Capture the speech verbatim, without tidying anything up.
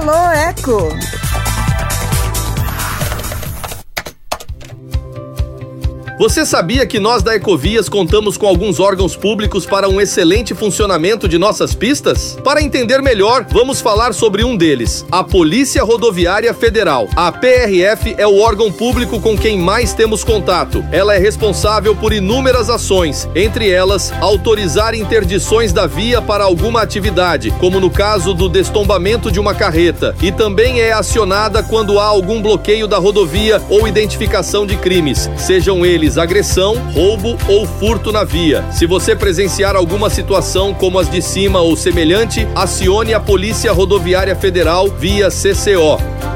Alô, Eco! Você sabia que nós da Ecovias contamos com alguns órgãos públicos para um excelente funcionamento de nossas pistas? Para entender melhor, vamos falar sobre um deles, a Polícia Rodoviária Federal. A P R F é o órgão público com quem mais temos contato. Ela é responsável por inúmeras ações, entre elas, autorizar interdições da via para alguma atividade, como no caso do destombamento de uma carreta, e também é acionada quando há algum bloqueio da rodovia ou identificação de crimes, sejam eles agressão, roubo ou furto na via. Se você presenciar alguma situação como as de cima ou semelhante, acione a Polícia Rodoviária Federal via C C O.